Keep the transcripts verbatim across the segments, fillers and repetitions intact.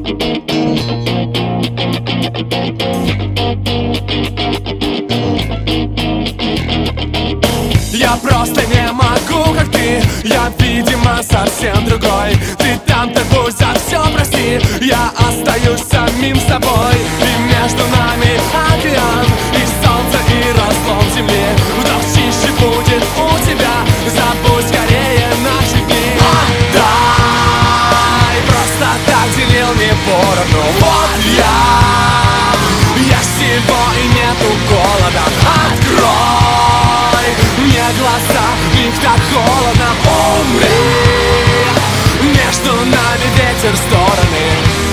Я просто не могу, как ты. Я, видимо, совсем другой. Ты там тобой за все прости. Я остаюсь самим собой. И между нами океан, и солнце, и разлом земли. Вдох чище будет у тебя. Забудь скорее наши дни. Отдай, просто так делил не поровну. Вот я, я всего и нету голода. Открой мне глаза, в них так холодно. Умри, между нами ветер в стороны.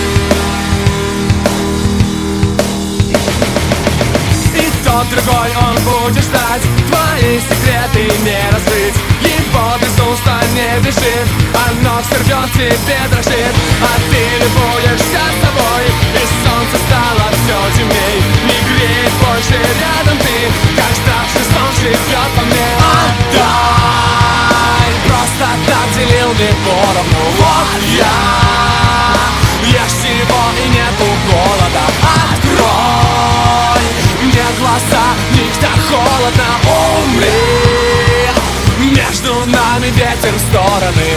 И тот другой, он будет ждать. Твои секреты не раскрыть. Его безумство не бежит. Оно все рвет, тебе дрожит. А ты любуешься собой. И солнце стало все темней. Не греет больше рядом ты. Как старший сон живет во мне. Отдай, просто так делил не поровну. Вот я, я всего и нету голода. Открой мне глаза, в них так холодно. Умри, между нами ветер в стороны.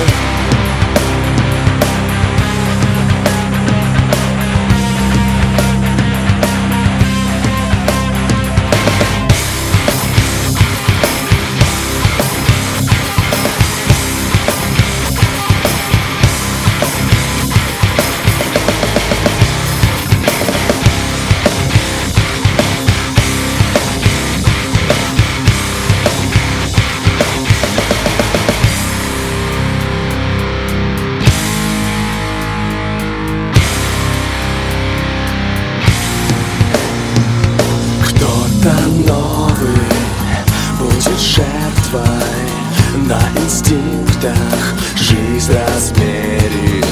Новый будет жертвой, на инстинктах жизнь размерил.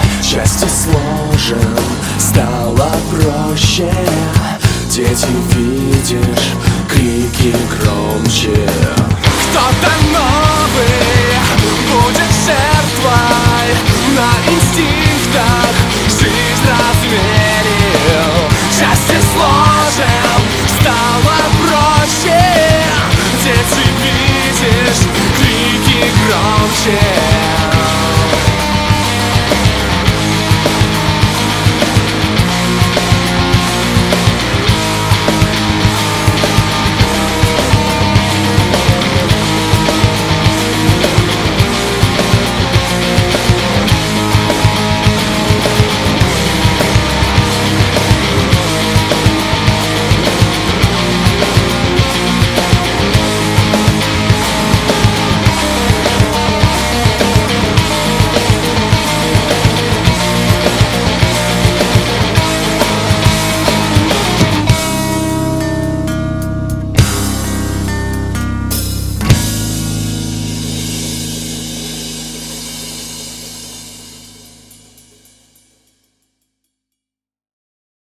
Счастье сложен, стало проще. Дети видят